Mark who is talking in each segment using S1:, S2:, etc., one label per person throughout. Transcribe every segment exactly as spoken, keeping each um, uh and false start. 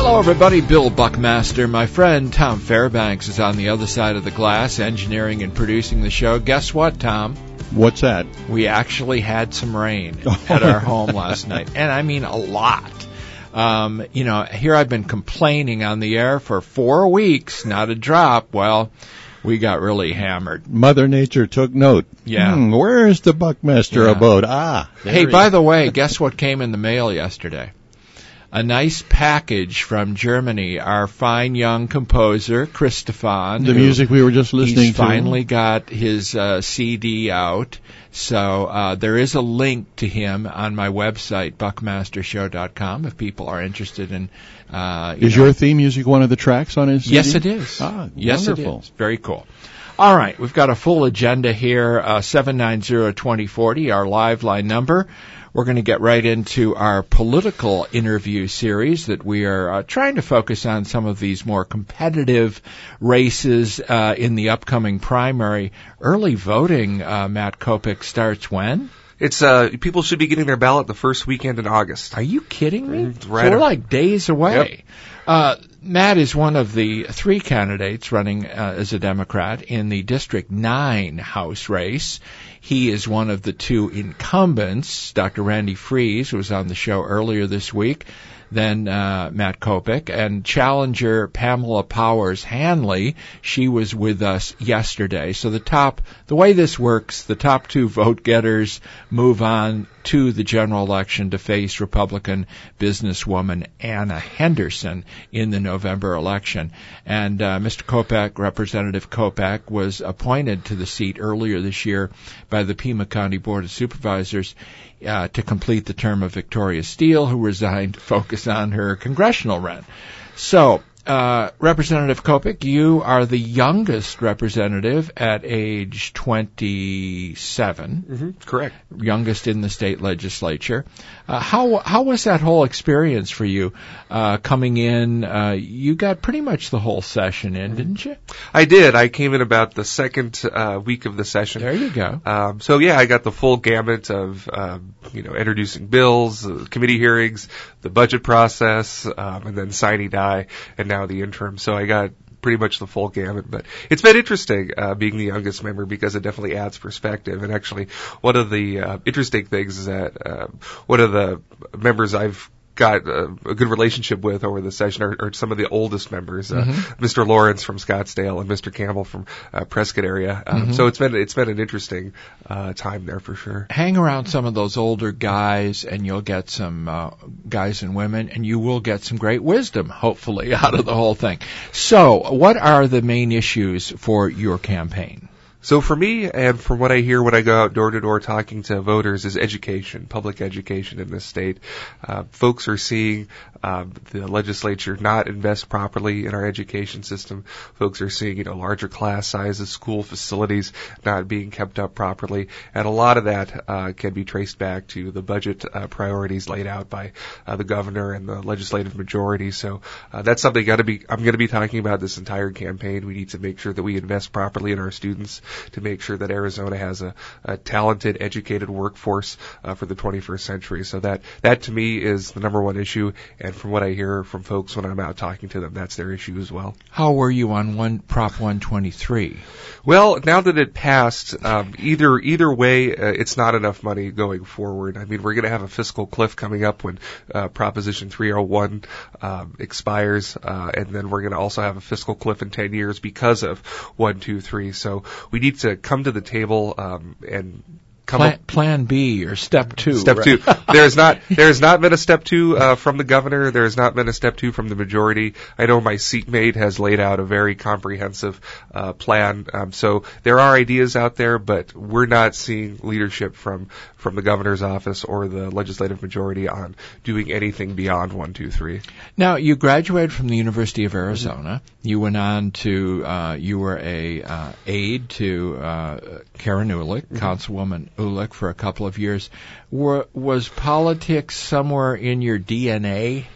S1: Hello, everybody. Bill Buckmaster. My friend Tom Fairbanks is on the other side of the glass, engineering and producing the show. Guess what, Tom?
S2: What's that?
S1: We actually had some rain at our home last night, and I mean a lot. Um, you know, here I've been complaining on the air for four weeks, not a drop. Well, we got really hammered.
S2: Mother Nature took note.
S1: Yeah.
S2: Hmm, where is the Buckmaster
S1: Yeah.
S2: abode? Ah.
S1: Hey, by the way, guess what came in the mail yesterday? A nice package from Germany. Our fine young composer, Christophan.
S2: The music we were just listening
S1: he's
S2: to.
S1: He's finally got his uh, C D out. So uh, there is a link to him on my website, buckmaster show dot com, if people are interested in... Uh, you
S2: is
S1: know.
S2: your theme music one of the tracks on his C D?
S1: Yes, it is.
S2: Ah,
S1: yes,
S2: wonderful.
S1: It is. Very cool. All right, we've got a full agenda here, uh, seven nine zero, two zero four zero, our live line number. We're going to get right into our political interview series that we are uh, trying to focus on some of these more competitive races uh, in the upcoming primary. Early voting, uh, Matt Kopech, starts when?
S3: It's uh, people should be getting their ballot the first weekend in August.
S1: Are you kidding me?
S3: Mm, right.
S1: So we're like days away.
S3: Yep.
S1: Uh, Matt is one of the three candidates running uh, as a Democrat in the District nine House race. He is one of the two incumbents, Doctor Randy Fries, who was on the show earlier this week, then uh, Matt Kopech, and challenger Pamela Powers Hanley. She was with us yesterday. So the top, the way this works, the top two vote getters move on to the general election to face Republican businesswoman Anna Henderson in the November election. And uh, Mister Kopech, Representative Kopech, was appointed to the seat earlier this year by the Pima County Board of Supervisors uh, to complete the term of Victoria Steele, who resigned to focus on her congressional run. So, uh, Representative Kopech, you are the youngest representative at age twenty-seven.
S3: Mm-hmm, correct.
S1: Youngest in the state legislature. Uh, how how was that whole experience for you uh, coming in? Uh, you got pretty much the whole session in, didn't you?
S3: I did. I came in about the second uh, week of the session.
S1: There you go.
S3: Um, so yeah, I got the full gamut of um, you know introducing bills, uh, committee hearings, the budget process, um, and then sine die, and now the interim. So I got pretty much the full gamut, but it's been interesting uh, being the youngest member because it definitely adds perspective. And actually, one of the uh, interesting things is that uh, one of the members I've got a, a good relationship with over the session are, are some of the oldest members, uh, mm-hmm. Mister Lawrence from Scottsdale and Mister Campbell from uh, Prescott area. Um, mm-hmm. So it's been it's been an interesting uh, time there for sure.
S1: Hang around some of those older guys, and you'll get some uh, guys and women, and you will get some great wisdom, hopefully, out of the whole thing. So, what are the main issues for your campaign?
S3: So for me, and from what I hear when I go out door to door talking to voters, is education, public education in this state. Uh, folks are seeing uh, the legislature not invest properly in our education system. Folks are seeing, you know, larger class sizes, school facilities not being kept up properly, and a lot of that uh, can be traced back to the budget uh, priorities laid out by uh, the governor and the legislative majority. So uh, that's something got to be. I'm going to be talking about this entire campaign. We need to make sure that we invest properly in our students, to make sure that Arizona has a, a talented, educated workforce uh, for the twenty-first century. So that, that to me is the number one issue, and from what I hear from folks when I'm out talking to them, that's their issue as well.
S1: How were you on one Prop one twenty-three?
S3: Well, now that it passed, um, either either way, uh, it's not enough money going forward. I mean, we're going to have a fiscal cliff coming up when uh, Proposition three oh one um, expires, uh, and then we're going to also have a fiscal cliff in ten years because of one two three. So we need to come to the table um, and come
S1: plan,
S3: up.
S1: Plan B or Step Two.
S3: Step
S1: right?
S3: Two. There has not there has not been a Step Two uh, from the governor. There has not been a Step Two from the majority. I know my seatmate has laid out a very comprehensive uh, plan. Um, so there are ideas out there, but we're not seeing leadership from from the governor's office or the legislative majority on doing anything beyond one, two, three.
S1: Now, you graduated from the University of Arizona. Mm-hmm. You went on to, uh, you were a uh, aide to uh, Karen Ulick, mm-hmm. Councilwoman Ulick, for a couple of years. Were, was politics somewhere in your D N A?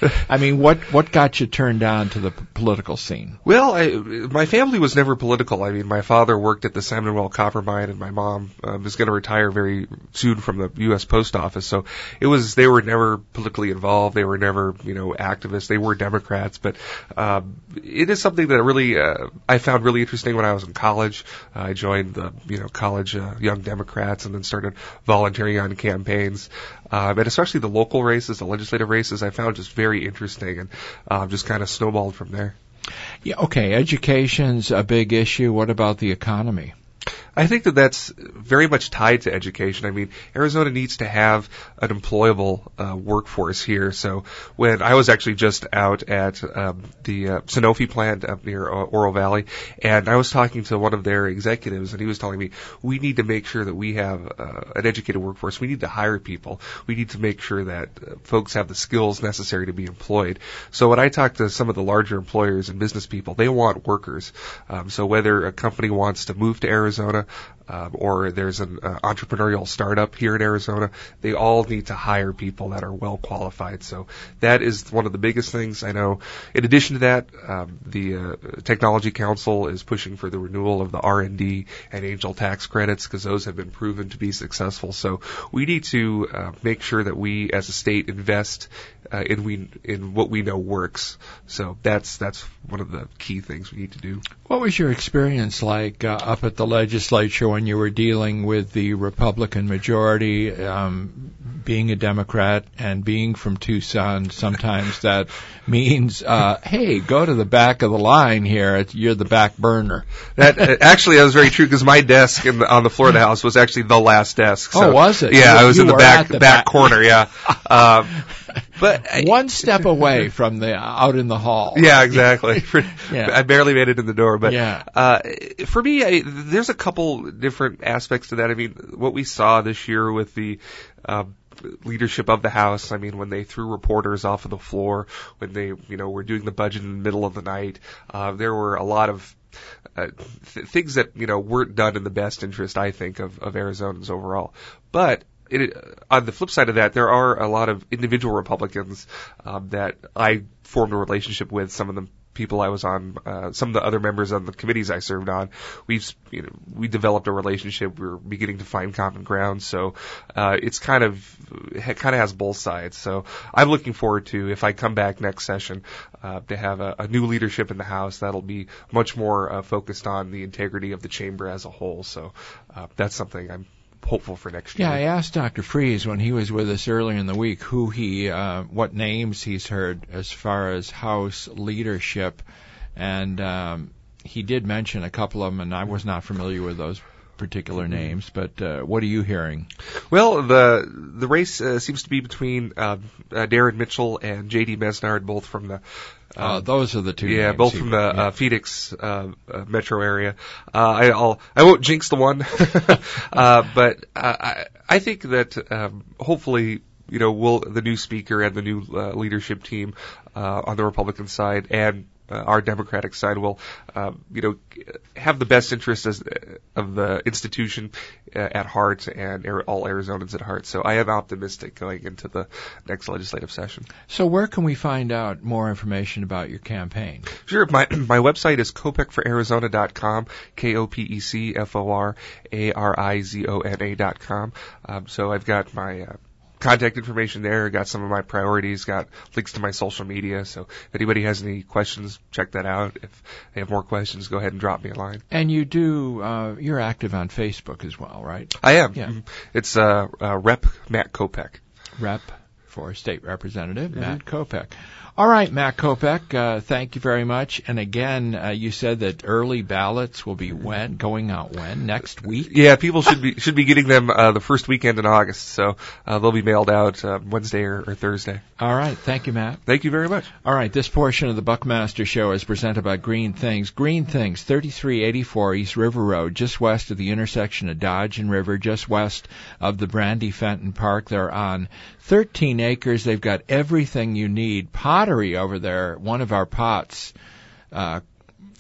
S1: I mean, what what got you turned on to the p- political scene?
S3: Well, I, my family was never political. I mean, my father worked at the Salmon Well copper mine, and my mom um, is going to retire very soon from the U S Post Office. So it was they were never politically involved. They were never, you know, activists. They were Democrats, but um, it is something that really uh, I found really interesting when I was in college. Uh, I joined the, you know, college uh, Young Democrats, and then started volunteering on campaigns. Um, and especially the local races, the legislative races, I found just very interesting, and um, just kind of snowballed from there.
S1: Yeah, okay, education's a big issue. What about the economy?
S3: I think that that's very much tied to education. I mean, Arizona needs to have an employable uh, workforce here. So when I was actually just out at um, the uh, Sanofi plant up near uh, Oro Valley, and I was talking to one of their executives, and he was telling me, we need to make sure that we have uh, an educated workforce. We need to hire people. We need to make sure that uh, folks have the skills necessary to be employed. So when I talk to some of the larger employers and business people, they want workers. Um, so whether a company wants to move to Arizona, Um, or there's an uh, entrepreneurial startup here in Arizona, they all need to hire people that are well qualified. So that is one of the biggest things. I know in addition to that, um, the uh, Technology Council is pushing for the renewal of the R and D and angel tax credits, because those have been proven to be successful. So we need to uh, make sure that we as a state invest uh, in we in what we know works. So that's that's one of the key things we need to do.
S1: What was your experience like uh, up at the legislature when you were dealing with the Republican majority, um, being a Democrat and being from Tucson? Sometimes that means, uh, hey, go to the back of the line here. It's, you're the back burner.
S3: That uh, actually, that was very true, because my desk in the, on the floor of the House was actually the last desk. So,
S1: oh, was it?
S3: Yeah,
S1: you,
S3: I was in the back
S1: the
S3: back,
S1: back
S3: corner. Yeah, um, but I,
S1: one step away from the out in the hall.
S3: Yeah, exactly.
S1: Yeah.
S3: I barely made it in the door, but
S1: yeah.
S3: uh, for me, I, there's a couple different aspects to that. I mean, what we saw this year with the uh, leadership of the House, I mean, when they threw reporters off of the floor, when they, you know, were doing the budget in the middle of the night, uh, there were a lot of uh, th- things that, you know, weren't done in the best interest, I think, of, of Arizonans overall. But It, on the flip side of that, there are a lot of individual Republicans um, that I formed a relationship with. Some of the people I was on, uh, some of the other members on the committees I served on, we've, you know, we developed a relationship. We're beginning to find common ground. So uh, it's kind of, it kind of has both sides. So I'm looking forward to, if I come back next session, uh, to have a, a new leadership in the House that'll be much more uh, focused on the integrity of the chamber as a whole. So uh, that's something I'm hopeful for next year.
S1: Yeah, I asked Doctor Freeze when he was with us earlier in the week who he, uh, what names he's heard as far as House leadership, and um, he did mention a couple of them, and I was not familiar with those particular names. But uh, what are you hearing?
S3: Well, the the race uh, seems to be between uh, uh, Darren Mitchell and J D Mesnard, both from the
S1: Uh, uh, those are the two.
S3: Yeah,
S1: names
S3: both
S1: he,
S3: from the
S1: yeah.
S3: uh, Phoenix uh, uh, metro area. Uh, I, I'll I won't jinx the one, uh, but uh, I I think that um, hopefully, you know, will the new speaker and the new uh, leadership team uh, on the Republican side and Uh, our Democratic side will, uh, you know, have the best interest as, uh, of the institution uh, at heart, and er- all Arizonans at heart. So I am optimistic going into the next legislative session.
S1: So where can we find out more information about your campaign?
S3: Sure. My my website is kopec for arizona dot com, K O P E C F O R A R I Z O N A dot com. Um, so I've got my uh, contact information there, got some of my priorities, got links to my social media. So if anybody has any questions, check that out. If they have more questions, go ahead and drop me a line.
S1: And you do, uh, you're active on Facebook as well, right?
S3: I am.
S1: Yeah.
S3: It's uh, uh, Rep Matt Kopec.
S1: Rep for State Representative
S3: Mm-hmm.
S1: Matt Kopec. All right, Matt Kopec, uh, thank you very much. And again, uh, you said that early ballots will be when, going out when? Next week?
S3: Yeah, people should be should be getting them uh, the first weekend in August. So uh, they'll be mailed out uh, Wednesday or, or Thursday.
S1: All right, thank you, Matt.
S3: Thank you very much.
S1: All right, this portion of the Buckmaster Show is presented by Green Things. Green Things, thirty-three eighty-four East River Road, just west of the intersection of Dodge and River, just west of the Brandy Fenton Park. They're on thirteen acres. They've got everything you need. Pottery over there. One of our pots uh,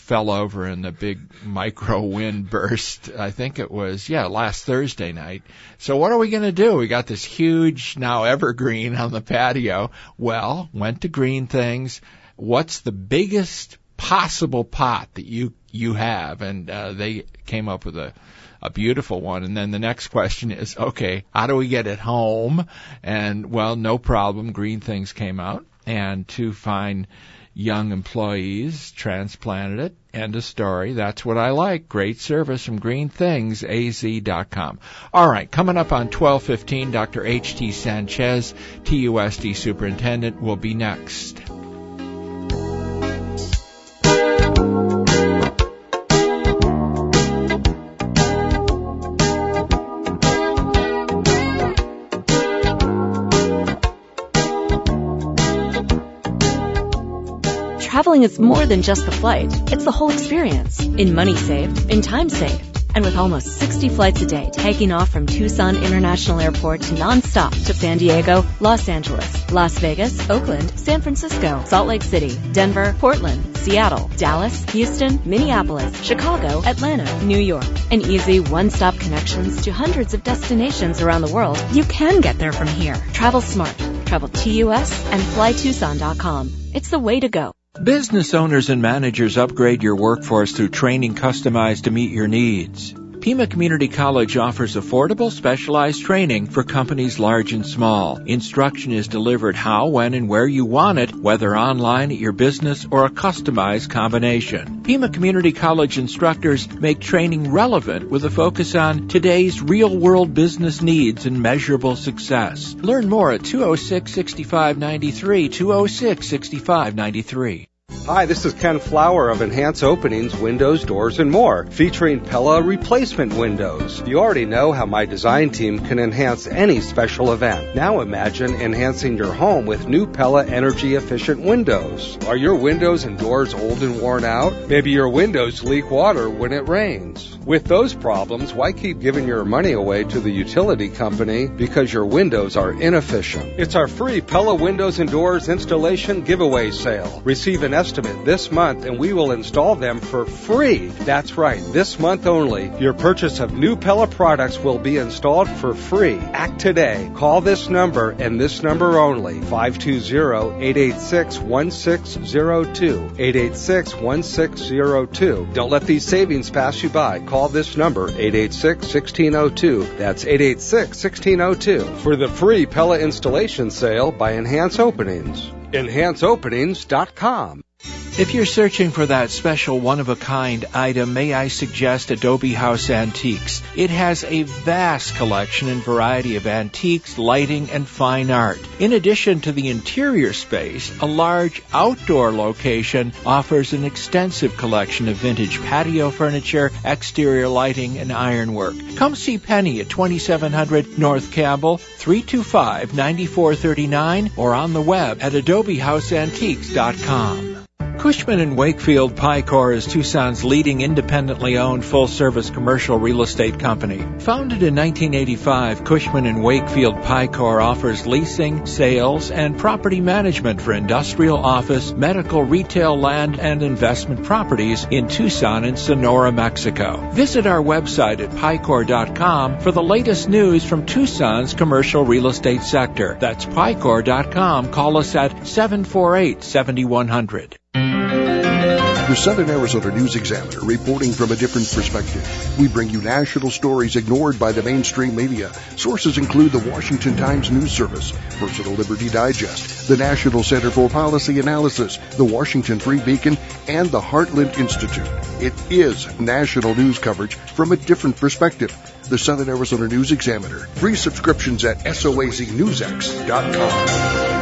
S1: fell over in the big micro wind burst. I think it was, yeah, last Thursday night. So what are we going to do? We got this huge, now evergreen on the patio. Well, went to Green Things. What's the biggest possible pot that you you have? And uh, they came up with a a beautiful one. And then the next question is, okay, how do we get it home? And, well, no problem. Green Things came out, and two fine young employees transplanted it. End of story. That's what I like. Great service from Green Things A Z dot com. All right, coming up on twelve fifteen, Doctor H T Sanchez, T U S D Superintendent, will be next.
S4: Traveling is more than just the flight. It's the whole experience. In money saved, in time saved. And with almost sixty flights a day taking off from Tucson International Airport to nonstop to San Diego, Los Angeles, Las Vegas, Oakland, San Francisco, Salt Lake City, Denver, Portland, Seattle, Dallas, Houston, Minneapolis, Chicago, Atlanta, New York. And easy one-stop connections to hundreds of destinations around the world. You can get there from here. Travel smart. Travel T U S and fly tucson dot com. It's the way to go.
S1: Business owners and managers, upgrade your workforce through training customized to meet your needs. Pima Community College offers affordable, specialized training for companies large and small. Instruction is delivered how, when, and where you want it, whether online at your business or a customized combination. Pima Community College instructors make training relevant with a focus on today's real-world business needs and measurable success. Learn more at two oh six, six five nine three, two oh six, six five nine three.
S5: Hi, this is Ken Flower of Enhance Openings, Windows, Doors, and More, featuring Pella replacement windows. You already know how my design team can enhance any special event. Now imagine enhancing your home with new Pella energy-efficient windows. Are your windows and doors old and worn out? Maybe your windows leak water when it rains. With those problems, why keep giving your money away to the utility company because your windows are inefficient? It's our free Pella Windows and Doors installation giveaway sale. Receive an estimate this month and we will install them for free. That's right, this month only. Your purchase of new Pella products will be installed for free. Act today. Call this number and this number only. five two zero, eight eight six, one six zero two. eight eight six, one six zero two. Don't let these savings pass you by. Call this number, eight eight six, one six zero two. That's eight eight six, one six zero two for the free Pella installation sale by Enhance Openings. enhance openings dot com.
S1: If you're searching for that special one-of-a-kind item, may I suggest Adobe House Antiques. It has a vast collection and variety of antiques, lighting, and fine art. In addition to the interior space, a large outdoor location offers an extensive collection of vintage patio furniture, exterior lighting, and ironwork. Come see Penny at twenty-seven hundred North Campbell, three two five, nine four three nine, or on the web at adobe house antiques dot com. Cushman and Wakefield Picor is Tucson's leading independently owned full-service commercial real estate company. Founded in nineteen eighty-five, Cushman and Wakefield Picor offers leasing, sales, and property management for industrial, office, medical, retail, land, and investment properties in Tucson and Sonora, Mexico. Visit our website at picor dot com for the latest news from Tucson's commercial real estate sector. That's picor dot com. Call us at seven four eight, seven one zero zero.
S6: The Southern Arizona News Examiner, reporting from a different perspective. We bring you national stories ignored by the mainstream media. Sources include the Washington Times News Service, Personal Liberty Digest, the National Center for Policy Analysis, the Washington Free Beacon, and the Heartland Institute. It is national news coverage from a different perspective. The Southern Arizona News Examiner. Free subscriptions at soaz news x dot com.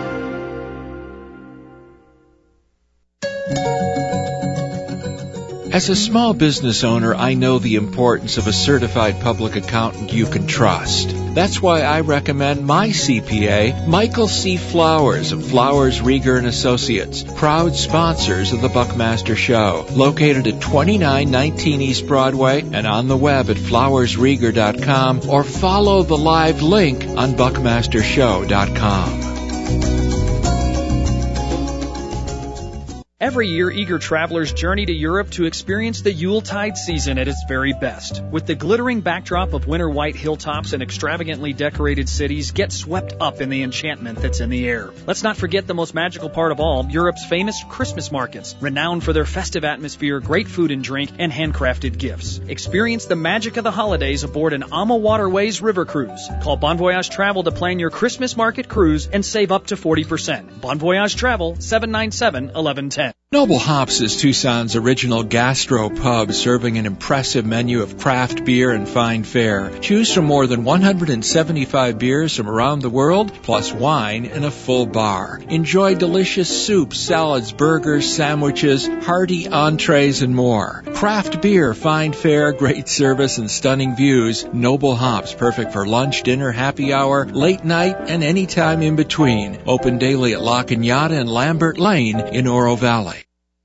S1: As a small business owner, I know the importance of a certified public accountant you can trust. That's why I recommend my C P A, Michael C. Flowers of Flowers, Rieger and Associates, proud sponsors of the Buckmaster Show, located at twenty-nine nineteen East Broadway and on the web at flowers rieger dot com, or follow the live link on buckmaster show dot com.
S7: Every year, eager travelers journey to Europe to experience the Yuletide season at its very best. With the glittering backdrop of winter white hilltops and extravagantly decorated cities, get swept up in the enchantment that's in the air. Let's not forget the most magical part of all, Europe's famous Christmas markets, renowned for their festive atmosphere, great food and drink, and handcrafted gifts. Experience the magic of the holidays aboard an Ama Waterways river cruise. Call Bon Voyage Travel to plan your Christmas market cruise and save up to forty percent. Bon Voyage Travel, seven nine seven, one one one zero.
S1: Noble Hops is Tucson's original gastro pub, serving an impressive menu of craft beer and fine fare. Choose from more than one hundred seventy-five beers from around the world, plus wine and a full bar. Enjoy delicious soups, salads, burgers, sandwiches, hearty entrees, and more. Craft beer, fine fare, great service, and stunning views. Noble Hops, perfect for lunch, dinner, happy hour, late night, and any time in between. Open daily at La Cañada and Lambert Lane in Oro Valley.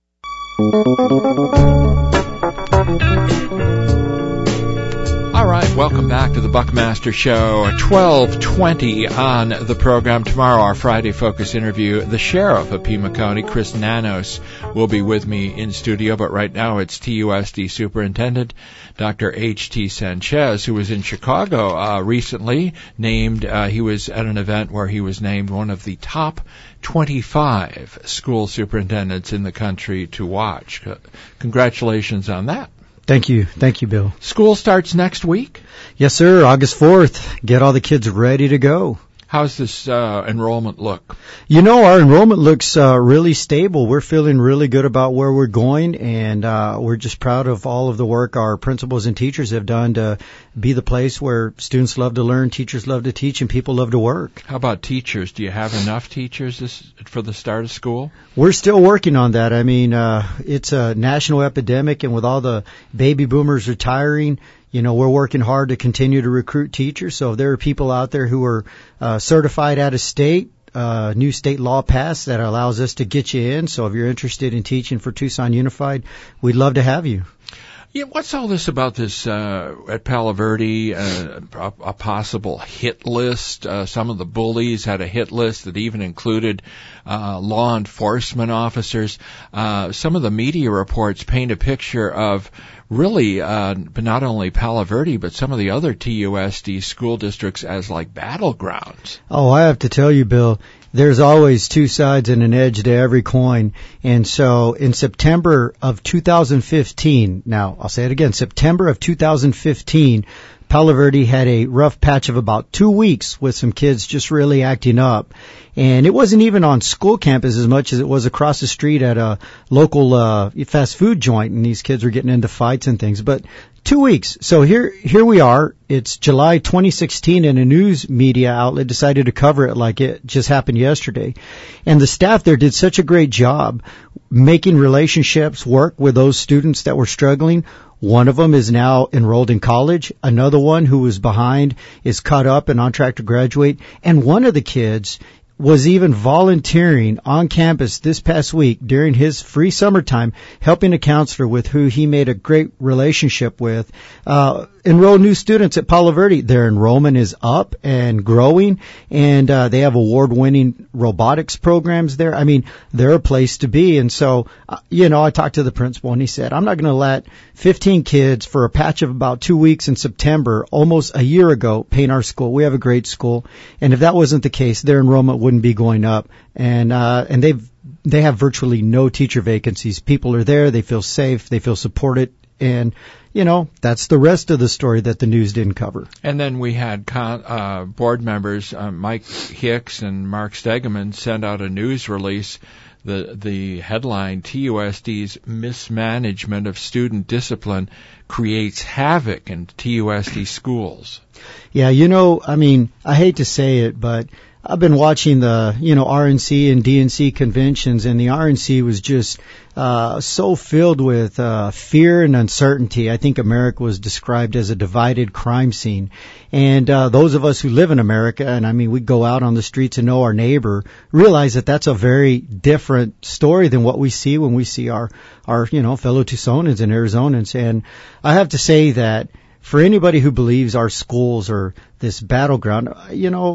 S1: All right, welcome back to the Buckmaster Show. twelve twenty on the program. Tomorrow, our Friday Focus interview, the Sheriff of Pima County, Chris Nanos, will be with me in studio. But right now, it's T U S D Superintendent Doctor H T Sanchez, who was in Chicago uh, recently. Named, uh, he was at an event where he was named one of the top twenty-five school superintendents in the country to watch. Congratulations on that.
S8: Thank you. Thank you, Bill.
S1: School starts next week?
S8: Yes, sir. August fourth. Get all the kids ready to go.
S1: How's this uh, enrollment look?
S8: You know, our enrollment looks uh, really stable. We're feeling really good about where we're going, and uh, we're just proud of all of the work our principals and teachers have done to be the place where students love to learn, teachers love to teach, and people love to work.
S1: How about teachers? Do you have enough teachers this, for the start of school?
S8: We're still working on that. I mean, uh, it's a national epidemic, and with all the baby boomers retiring, you know, we're working hard to continue to recruit teachers. So if there are people out there who are uh, certified out of state, uh, new state law passed that allows us to get you in. So if you're interested in teaching for Tucson Unified, we'd love to have you.
S1: Yeah, what's all this about this uh, at Palo Verde, uh, a, a possible hit list? Uh, some of the bullies had a hit list that even included uh, law enforcement officers. Uh, some of the media reports paint a picture of really uh, not only Palo Verde, but some of the other T U S D school districts as like battlegrounds.
S8: Oh, I have to tell you, Bill, there's always two sides and an edge to every coin. And so in September of two thousand fifteen, now I'll say it again, September of two thousand fifteen, Palo Verde had a rough patch of about two weeks with some kids just really acting up. And it wasn't even on school campus as much as it was across the street at a local uh, fast food joint, and these kids were getting into fights and things. But two weeks. So here here we are. It's July twenty sixteen, and a news media outlet decided to cover it like it just happened yesterday. And the staff there did such a great job making relationships work with those students that were struggling. One of them is now enrolled in college. Another one who was behind is caught up and on track to graduate. And one of the kids was even volunteering on campus this past week during his free summertime, helping a counselor with who he made a great relationship with, uh, enroll new students at Palo Verde. Their enrollment is up and growing, and uh, they have award-winning robotics programs there. I mean, they're a place to be. And so, uh, you know, I talked to the principal, and he said, I'm not going to let fifteen kids for a patch of about two weeks in September, almost a year ago, paint our school. We have a great school. And if that wasn't the case, their enrollment wouldn't be going up. And uh, and they've they have virtually no teacher vacancies. People are there. They feel safe. They feel supported. And, you know, that's the rest of the story that the news didn't cover.
S1: And then we had con- uh, board members, uh, Mike Hicks and Mark Stegeman, send out a news release. The the headline, T U S D's mismanagement of student discipline creates havoc in T U S D schools.
S8: Yeah, you know, I mean, I hate to say it, but I've been watching the, you know, R N C and D N C conventions, and the R N C was just uh so filled with uh fear and uncertainty. I think America was described as a divided crime scene. And uh those of us who live in America, and I mean, we go out on the streets and know our neighbor, realize that that's a very different story than what we see when we see our, our you know, fellow Tucsonans and Arizonans. And I have to say that for anybody who believes our schools are this battleground, you know,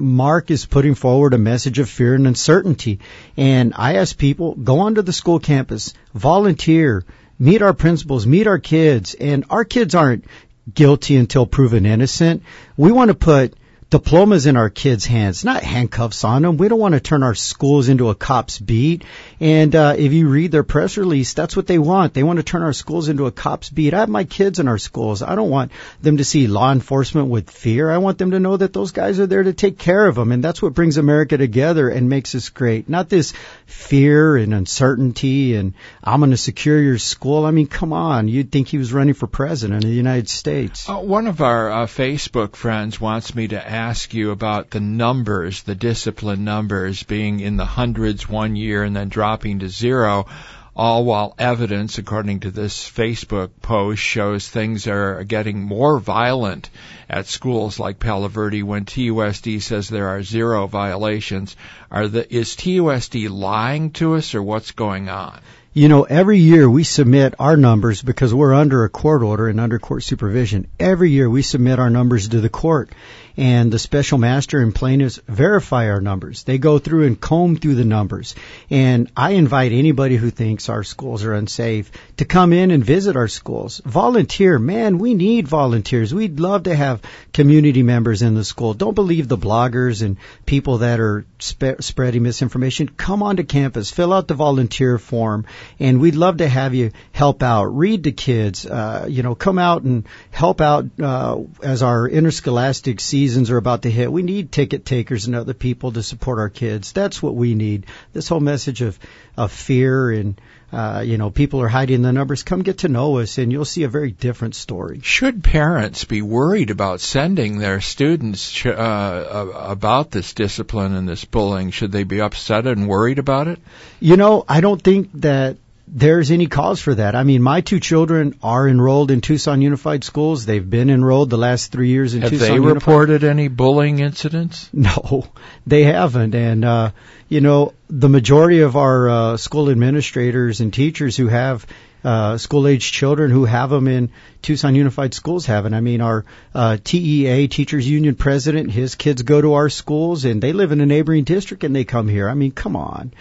S8: Mark is putting forward a message of fear and uncertainty. And I ask people, go onto the school campus, volunteer, meet our principals, meet our kids. And our kids aren't guilty until proven innocent. We want to put diplomas in our kids' hands, not handcuffs on them. We don't want to turn our schools into a cop's beat. And uh, if you read their press release, that's what they want. They want to turn our schools into a cop's beat. I have my kids in our schools. I don't want them to see law enforcement with fear. I want them to know that those guys are there to take care of them. And that's what brings America together and makes us great. Not this fear and uncertainty and I'm going to secure your school. I mean, come on. You'd think he was running for president of the United States.
S1: Uh, one of our uh, Facebook friends wants me to ask ask you about the numbers, the discipline numbers being in the hundreds one year and then dropping to zero, all while evidence, according to this Facebook post, shows things are getting more violent at schools like Palo Verde when T U S D says there are zero violations. Are the, is T U S D lying to us, or what's going on?
S8: You know, every year we submit our numbers because we're under a court order and under court supervision. Every year we submit our numbers to the court, and the special master and plaintiffs verify our numbers. They go through and comb through the numbers. And I invite anybody who thinks our schools are unsafe to come in and visit our schools. Volunteer. Man, we need volunteers. We'd love to have community members in the school. Don't believe the bloggers and people that are spe- spreading misinformation. Come onto campus. Fill out the volunteer form. And we'd love to have you help out. Read to kids. Uh, you know, come out and help out uh, as our interscholastic seasons are about to hit. We need ticket takers and other people to support our kids. That's what we need. This whole message of, of fear and, uh, you know, people are hiding the numbers. Come get to know us and you'll see a very different story.
S1: Should parents be worried about sending their students uh, about this discipline and this bullying? Should they be upset and worried about it?
S8: You know, I don't think that there's any cause for that. I mean, my two children are enrolled in Tucson Unified Schools. They've been enrolled the last three years in
S1: Have
S8: Tucson
S1: they
S8: Unified.
S1: reported any bullying incidents?
S8: No, they haven't. And, uh, you know, the majority of our uh, school administrators and teachers who have uh, school-age children who have them in Tucson Unified Schools haven't. I mean, our uh, T E A, Teachers Union president, his kids go to our schools, and they live in a neighboring district, and they come here. I mean, come on.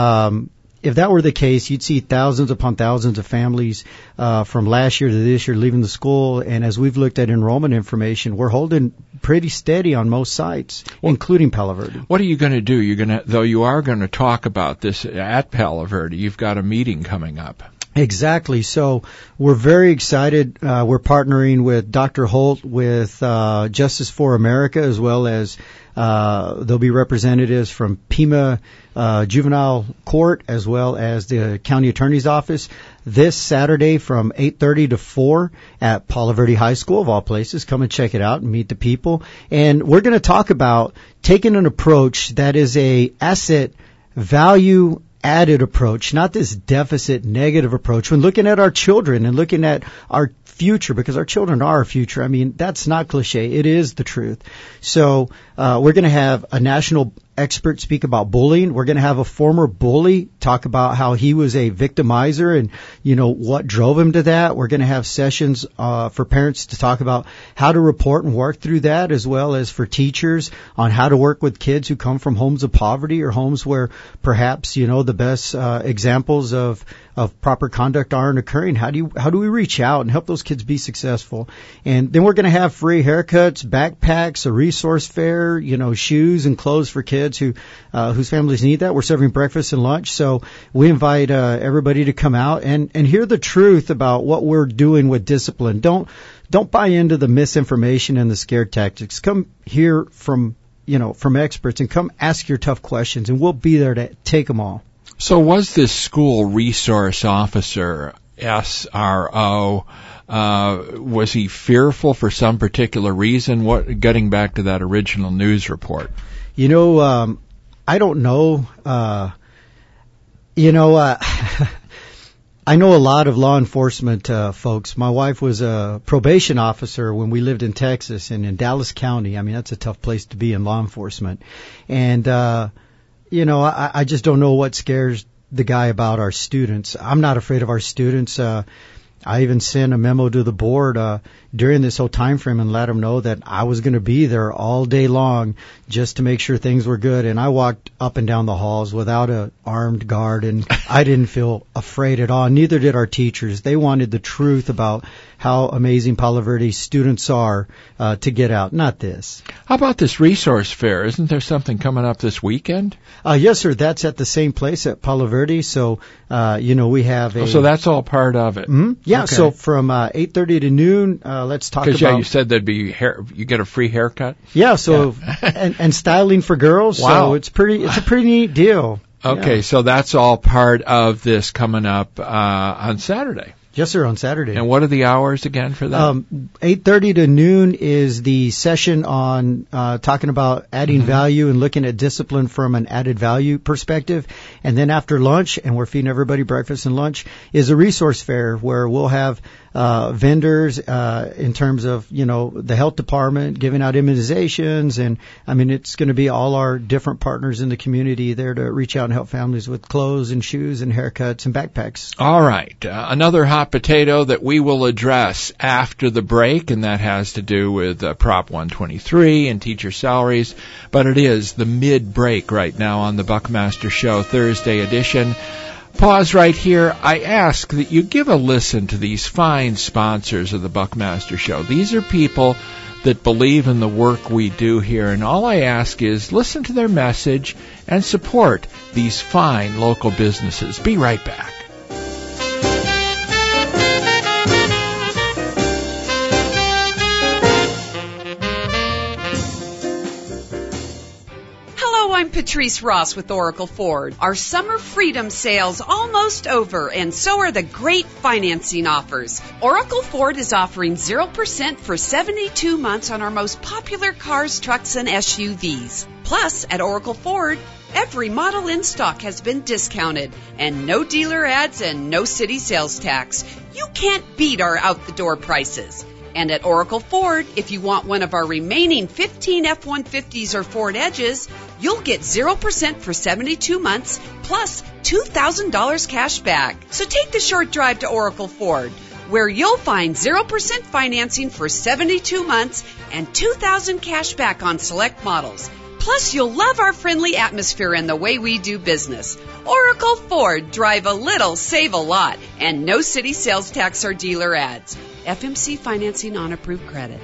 S8: Um If that were the case, you'd see thousands upon thousands of families uh, from last year to this year leaving the school. And as we've looked at enrollment information, we're holding pretty steady on most sites, well, including Palo Verde.
S1: What are you going to do? You're going to, though you are going to talk about this at Palo Verde, you've got a meeting coming up.
S8: Exactly. So we're very excited. Uh, we're partnering with Doctor Holt with uh, Justice for America, as well as uh, there'll be representatives from Pima uh, Juvenile Court, as well as the County Attorney's Office, this Saturday from eight thirty to four at Palo Verde High School, of all places. Come and check it out and meet the people. And we're going to talk about taking an approach that is a asset value added approach, not this deficit negative approach. When looking at our children and looking at our future, because our children are our future, I mean, that's not cliche. It is the truth. So uh, we're going to have a national expert speak about bullying. We're going to have a former bully talk about how he was a victimizer and, you know, what drove him to that. We're going to have sessions uh, for parents to talk about how to report and work through that, as well as for teachers on how to work with kids who come from homes of poverty or homes where perhaps, you know, the best uh, examples of of proper conduct aren't occurring. How do you, how do we reach out and help those kids be successful? And then we're going to have free haircuts, backpacks, a resource fair, you know, shoes and clothes for kids who, uh, whose families need that. We're serving breakfast and lunch. So we invite, uh, everybody to come out and, and hear the truth about what we're doing with discipline. Don't, don't buy into the misinformation and the scare tactics. Come hear from, you know, from experts and come ask your tough questions, and we'll be there to take them all.
S1: So was this school resource officer, S R O, uh, was he fearful for some particular reason? What, getting back to that original news report?
S8: You know, um, I don't know. Uh, you know, uh, I know a lot of law enforcement uh, folks. My wife was a probation officer when we lived in Texas and in Dallas County. I mean, that's a tough place to be in law enforcement. And, uh, you know, I, I just don't know what scares the guy about our students. I'm not afraid of our students. Uh, I even sent a memo to the board uh, during this whole time frame and let them know that I was going to be there all day long just to make sure things were good. And I walked up and down the halls without an armed guard, and I didn't feel afraid at all. Neither did our teachers. They wanted the truth about how amazing Palo Verde students are uh, to get out, not this.
S1: How about this resource fair? Isn't there something coming up this weekend?
S8: Uh, yes, sir. That's at the same place at Palo Verde. So, uh, you know, we have a...
S1: Oh, so that's all part of it?
S8: Mm-hmm. Yeah,
S1: okay.
S8: So from uh, eight thirty to noon, uh, let's talk about...
S1: Because, yeah, you said there'd be hair, you get a free haircut?
S8: Yeah, so, yeah. and, and styling for girls.
S1: Wow.
S8: So it's pretty, it's a pretty neat deal.
S1: Okay, yeah. So that's all part of this coming up uh, on Saturday.
S8: Yes, sir, on Saturday.
S1: And what are the hours again for that?
S8: Um, eight thirty to noon is the session on uh, talking about adding mm-hmm. value and looking at discipline from an added value perspective. And then after lunch, and we're feeding everybody breakfast and lunch, is a resource fair where we'll have uh, vendors uh, in terms of, you know, the health department giving out immunizations. And, I mean, it's going to be all our different partners in the community there to reach out and help families with clothes and shoes and haircuts and backpacks.
S1: All right. Uh, another hot potato that we will address after the break, and that has to do with uh, Prop one twenty-three and teacher salaries, but it is the mid-break right now on the Buckmaster Show Thursday edition. Pause right here. I ask that you give a listen to these fine sponsors of the Buckmaster Show. These are people that believe in the work we do here, and all I ask is listen to their message and support these fine local businesses. Be right back.
S9: I'm Patrice Ross with Oracle Ford. Our summer freedom sale's almost over, and so are the great financing offers. Oracle Ford is offering zero percent for seventy-two months on our most popular cars, trucks, and S U Vs. Plus, at Oracle Ford, every model in stock has been discounted, and no dealer ads and no city sales tax. You can't beat our out-the-door prices. And at Oracle Ford, if you want one of our remaining fifteen F one fifties or Ford Edges, you'll get zero percent for seventy-two months plus two thousand dollars cash back. So take the short drive to Oracle Ford, where you'll find zero percent financing for seventy-two months and two thousand dollars cash back on select models. Plus, you'll love our friendly atmosphere and the way we do business. Oracle Ford, drive a little, save a lot, and no city sales tax or dealer ads. F M C financing on approved credit.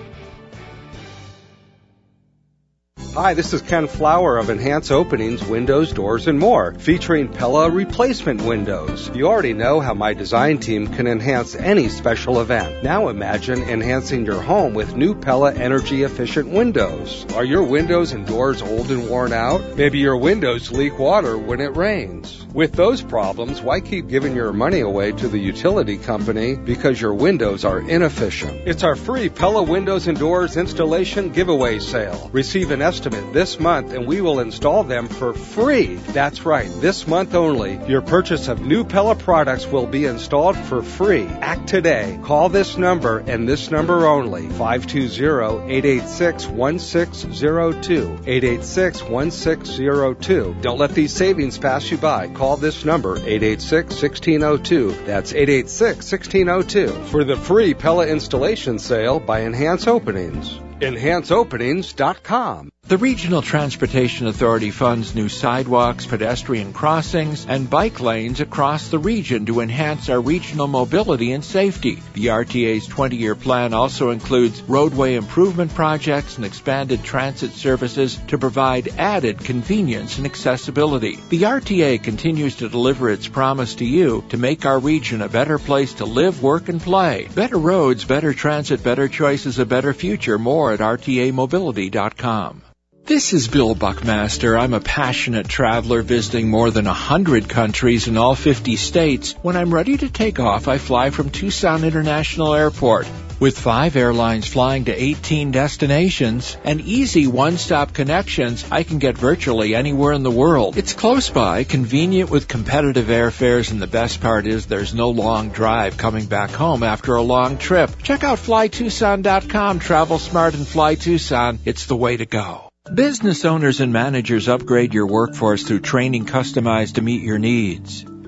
S5: Hi, this is Ken Flower of Enhance Openings, Windows, Doors, and More, featuring Pella replacement windows. You already know how my design team can enhance any special event. Now imagine enhancing your home with new Pella energy-efficient windows. Are your windows and doors old and worn out? Maybe your windows leak water when it rains. With those problems, why keep giving your money away to the utility company because your windows are inefficient? It's our free Pella Windows and Doors installation giveaway sale. Receive an estimate this month and we will install them for free. That's right, this month only. Your purchase of new Pella products will be installed for free. Act today. Call this number and this number only, five two zero, eight eight six, one six zero two, eight eight six, one six zero two. Don't let these savings pass you by. Call this number, eight eight six, one six zero two. That's eight eight six, one six zero two for the free Pella installation sale by Enhance Openings. enhance openings dot com.
S1: The Regional Transportation Authority funds new sidewalks, pedestrian crossings, and bike lanes across the region to enhance our regional mobility and safety. The R T A's twenty-year plan also includes roadway improvement projects and expanded transit services to provide added convenience and accessibility. The R T A continues to deliver its promise to you to make our region a better place to live, work, and play. Better roads, better transit, better choices, a better future. More at R T A mobility dot com. This is Bill Buckmaster. I'm a passionate traveler visiting more than one hundred countries in all fifty states. When I'm ready to take off, I fly from Tucson International Airport. With five airlines flying to eighteen destinations and easy one-stop connections, I can get virtually anywhere in the world. It's close by, convenient with competitive airfares, and the best part is there's no long drive coming back home after a long trip. Check out fly tucson dot com. Travel smart and fly Tucson. It's the way to go. Business owners and managers, upgrade your workforce through training customized to meet your needs.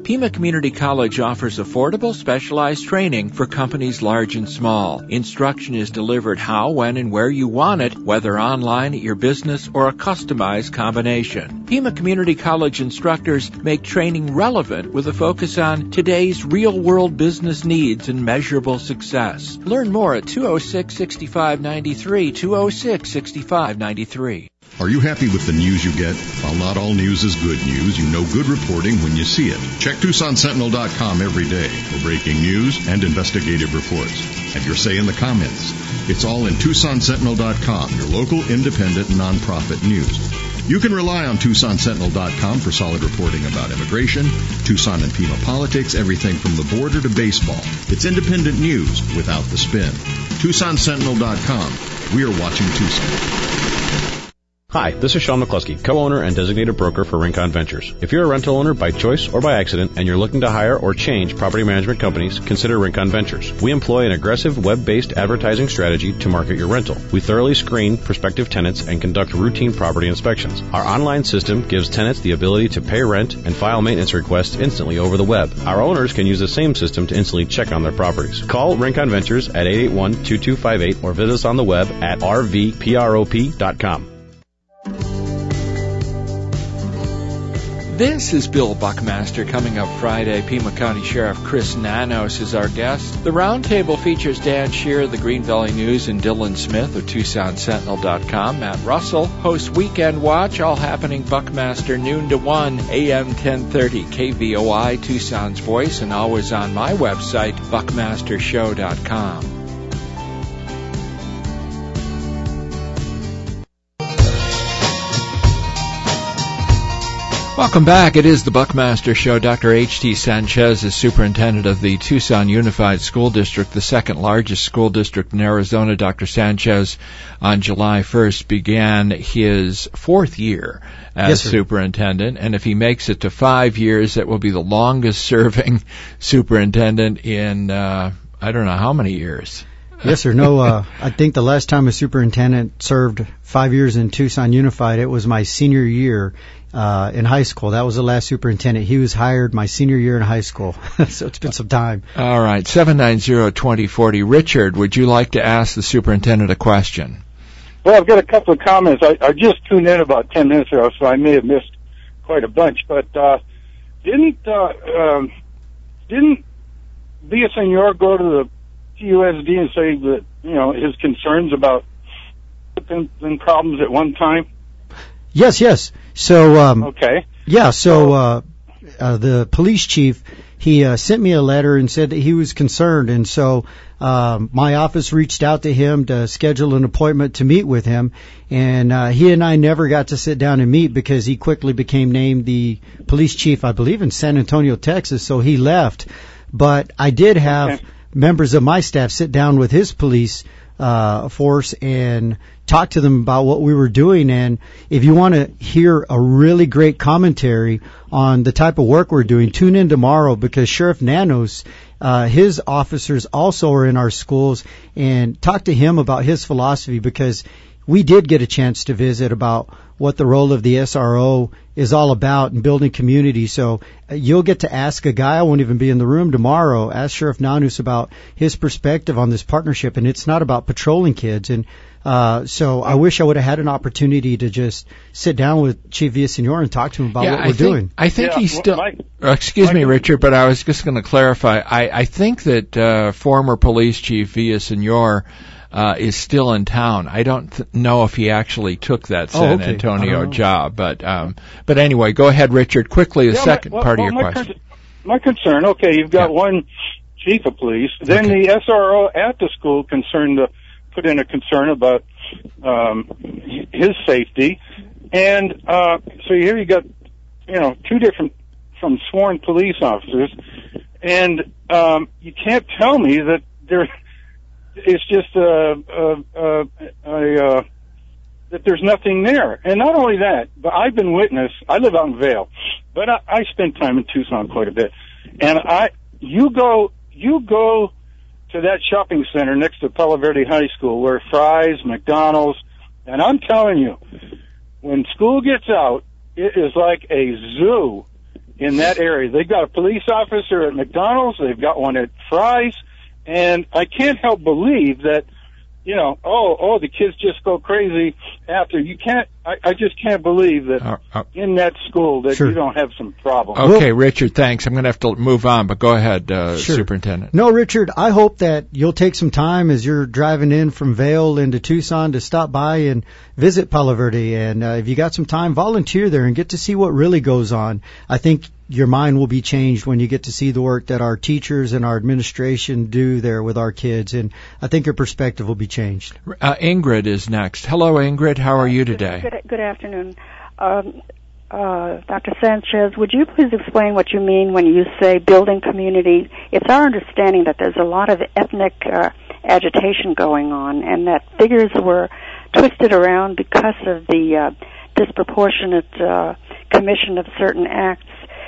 S1: Pima Community College offers affordable, specialized training for companies large and small. Instruction is delivered how, when, and where you want it, whether online at your business or a customized combination. Pima Community College instructors make training relevant with a focus on today's real-world business needs and measurable success. Learn more at two oh six, six five nine three, two oh six, six five nine three.
S10: Are you happy with the news you get? While not all news is good news, you know good reporting when you see it. Check Tucson Sentinel dot com every day for breaking news and investigative reports. Have your say in the comments. It's all in Tucson Sentinel dot com, your local independent nonprofit news. You can rely on Tucson Sentinel dot com for solid reporting about immigration, Tucson and Pima politics, everything from the border to baseball. It's independent news without the spin. Tucson Sentinel dot com. We are watching Tucson.
S11: Hi, this is Sean McCluskey, co-owner and designated broker for Rincon Ventures. If you're a rental owner by choice or by accident and you're looking to hire or change property management companies, consider Rincon Ventures. We employ an aggressive web-based advertising strategy to market your rental. We thoroughly screen prospective tenants and conduct routine property inspections. Our online system gives tenants the ability to pay rent and file maintenance requests instantly over the web. Our owners can use the same system to instantly check on their properties. Call Rincon Ventures at eight eight one, two two five eight or visit us on the web at r v prop dot com.
S1: This is Bill Buckmaster. Coming up Friday, Pima County Sheriff Chris Nanos is our guest. The roundtable features Dan Shear of the Green Valley News and Dylan Smith of Tucson Sentinel dot com. Matt Russell hosts Weekend Watch, all happening Buckmaster noon to one, A M ten thirty, K V O I, Tucson's Voice, and always on my website, buckmaster show dot com. Welcome back. It is the Buckmaster Show. Doctor H T Sanchez is superintendent of the Tucson Unified School District, the second largest school district in Arizona. Doctor Sanchez, on July first, began his fourth year as
S8: yes,
S1: superintendent, and if he makes it to five years, that will be the longest-serving superintendent in, uh, I don't know how many years.
S8: Yes, sir. No, uh, I think the last time a superintendent served five years in Tucson Unified, it was my senior year uh, in high school. That was the last superintendent. He was hired my senior year in high school. So it's been some time.
S1: All right. seven nine zero, two oh four oh. Richard, would you like to ask the superintendent a question?
S12: Well, I've got a couple of comments. I, I just tuned in about ten minutes ago, so I may have missed quite a bunch. But uh, didn't uh, um, didn't Villasenor go to the P U S D and say that, you know, his concerns about and problems at one time?
S8: Yes, yes. So, um,
S12: okay.
S8: Yeah, so uh, uh, the police chief, he uh, sent me a letter and said that he was concerned, and so um, my office reached out to him to schedule an appointment to meet with him, and uh, he and I never got to sit down and meet because he quickly became named the police chief, I believe, in San Antonio, Texas, so he left. But I did have okay. members of my staff sit down with his police uh, force and talk to them about what we were doing. And if you want to hear a really great commentary on the type of work we're doing, tune in tomorrow because Sheriff Nanos, uh, his officers also are in our schools, and talk to him about his philosophy because we did get a chance to visit about what the role of the S R O is all about in building community. So uh, you'll get to ask a guy, I won't even be in the room tomorrow, ask Sheriff Nanos about his perspective on this partnership, and it's not about patrolling kids. And uh, so I wish I would have had an opportunity to just sit down with Chief Villasenor and talk to him about
S1: yeah,
S8: what
S1: I
S8: we're
S1: think,
S8: doing.
S1: I think
S12: yeah,
S1: he's still...
S12: Mike,
S1: uh, excuse
S12: Mike,
S1: me, Richard, but I was just going to clarify. I, I think that uh, former Police Chief Villasenor Uh, is still in town. I don't th- know if he actually took that San
S8: oh, okay.
S1: Antonio job, but um, but anyway, go ahead, Richard. Quickly, the
S12: yeah,
S1: second
S12: my, well,
S1: part
S12: well,
S1: of your
S12: my
S1: question.
S12: Con- my concern, okay, you've got
S1: yeah.
S12: one chief of police, then
S1: okay.
S12: the S R O at the school concerned to put in a concern about um, his safety, and uh, so here you got, you know, two different from sworn police officers, and um, you can't tell me that they're. It's just uh, uh, uh, uh, that there's nothing there. And not only that, but I've been witness, I live out in Vail, but I, I spend time in Tucson quite a bit. And I, you go, you go to that shopping center next to Palo Verde High School where Fry's, McDonald's, and I'm telling you, when school gets out, it is like a zoo. in that area. They've got a police officer at McDonald's. They've got one at Fry's. And I can't help believe that, you know, oh, oh, the kids just go crazy after. You can't, I, I just can't believe that uh, uh, in that school that sure. you don't have some problems.
S1: Okay, well, Richard, thanks. I'm going to have to move on, but go ahead, uh, sure. Superintendent.
S8: No, Richard, I hope that you'll take some time as you're driving in from Vail into Tucson to stop by and visit Palo Verde. And uh, if you got some time, volunteer there and get to see what really goes on. I think your mind will be changed when you get to see the work that our teachers and our administration do there with our kids, and I think your perspective will be changed.
S1: Uh, Ingrid is next. Hello, Ingrid. How are you today?
S13: Good, good afternoon. Um, uh, Doctor Sanchez, would you please explain what you mean when you say building community? It's our understanding that there's a lot of ethnic uh, agitation going on, and that figures were twisted around because of the uh, disproportionate uh, commission of certain acts.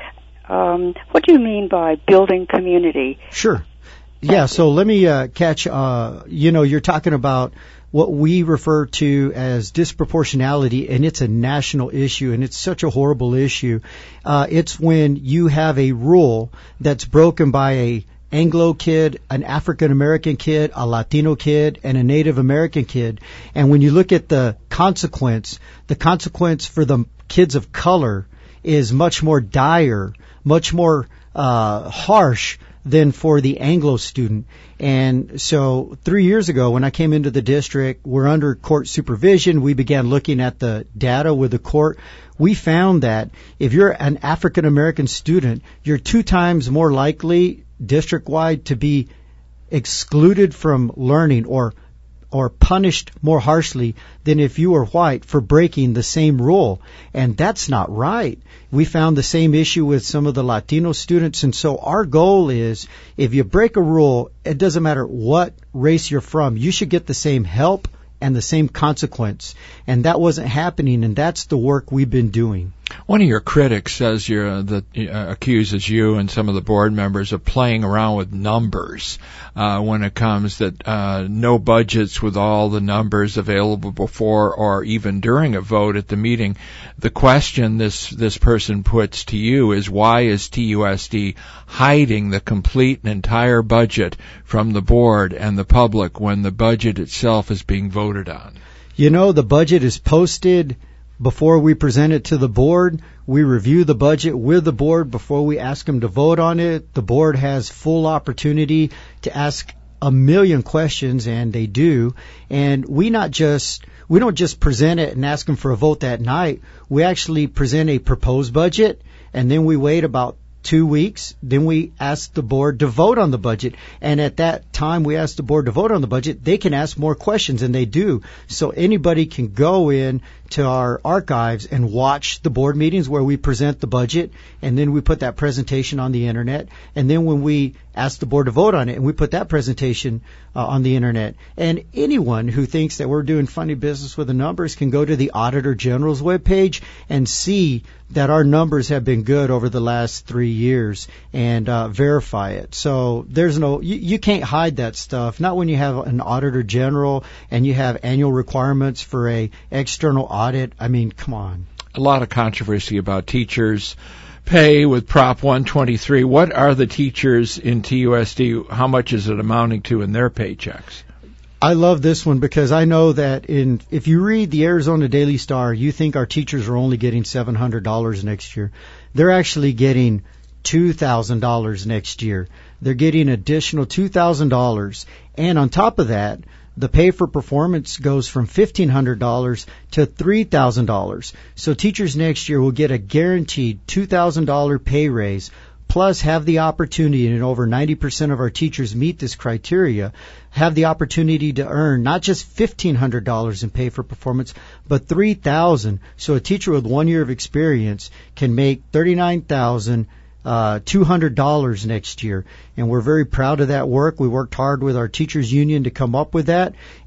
S13: Um, what do you mean by building community?
S8: Sure. Yeah, so let me uh, catch, uh, you know, you're talking about what we refer to as disproportionality, and it's a national issue, and it's such a horrible issue. Uh, it's when you have a rule that's broken by a Anglo kid, an African American kid, a Latino kid, and a Native American kid. And when you look at the consequence, the consequence for the kids of color is much more dire, much more uh, harsh than for the Anglo student. And so three years ago when I came into the district, we're under court supervision. We began looking at the data with the court. We found that if you're an African American student, you're two times more likely district-wide to be excluded from learning or or punished more harshly than if you were white for breaking the same rule. And that's not right. We found the same issue with some of the Latino students. And so our goal is, if you break a rule, it doesn't matter what race you're from, you should get the same help and the same consequence. And that wasn't happening, and that's the work we've been doing.
S1: One of your critics says you're, uh, that uh, accuses you and some of the board members of playing around with numbers uh, when it comes that uh, no budgets with all the numbers available before or even during a vote at the meeting. The question this this person puts to you is, why is T U S D hiding the complete and entire budget from the board and the public when the budget itself is being voted on?
S8: You know, the budget is posted before we present it to the board. We review the budget with the board before we ask them to vote on it. The board has full opportunity to ask a million questions, and they do. And we not just we don't just present it and ask them for a vote that night. We actually present a proposed budget, and then we wait about two weeks. Then we ask the board to vote on the budget. And at that time we ask the board to vote on the budget, they can ask more questions, and they do. So anybody can go in to our archives and watch the board meetings where we present the budget, and then we put that presentation on the internet. And then when we ask the board to vote on it, and we put that presentation uh, on the internet. And anyone who thinks that we're doing funny business with the numbers can go to the Auditor General's webpage and see that our numbers have been good over the last three years and uh, verify it. So there's no, you, you can't hide that stuff. Not when you have an Auditor General and you have annual requirements for a external audit. I mean, come on.
S1: A lot of controversy about teachers' pay with Prop one twenty-three. What are the teachers in T U S D? How much is it amounting to in their paychecks?
S8: I love this one because I know that in if you read the Arizona Daily Star, you think our teachers are only getting seven hundred dollars next year. They're actually getting two thousand dollars next year. They're getting additional two thousand dollars. And on top of that, the pay for performance goes from fifteen hundred dollars to three thousand dollars. So teachers next year will get a guaranteed two thousand dollars pay raise, plus have the opportunity, and over ninety percent of our teachers meet this criteria, have the opportunity to earn not just fifteen hundred dollars in pay for performance, but three thousand dollars. So a teacher with one year of experience can make thirty-nine thousand two hundred dollars next year. And we're very proud of that work. We worked hard with our teachers union to come up with that. And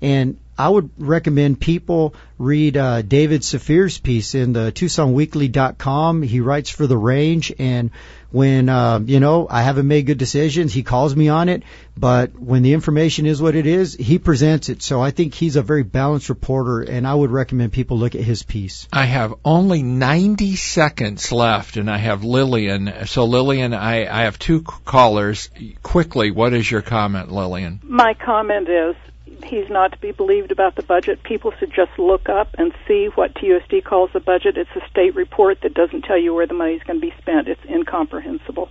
S8: I would recommend people read uh, David Saphir's piece in the Tucson Weekly dot com. He writes for The Range, and when, uh, you know, I haven't made good decisions, he calls me on it. But when the information is what it is, he presents it. So I think he's a very balanced reporter, and I would recommend people look at his piece.
S1: I have only ninety seconds left, and I have Lillian. So, Lillian, I, I have two callers. Quickly, what is your comment, Lillian?
S14: My comment is, he's not to be believed about the budget. People should just look up and see what T U S D calls the budget. It's a state report that doesn't tell you where the money is going to be spent. It's incomprehensible.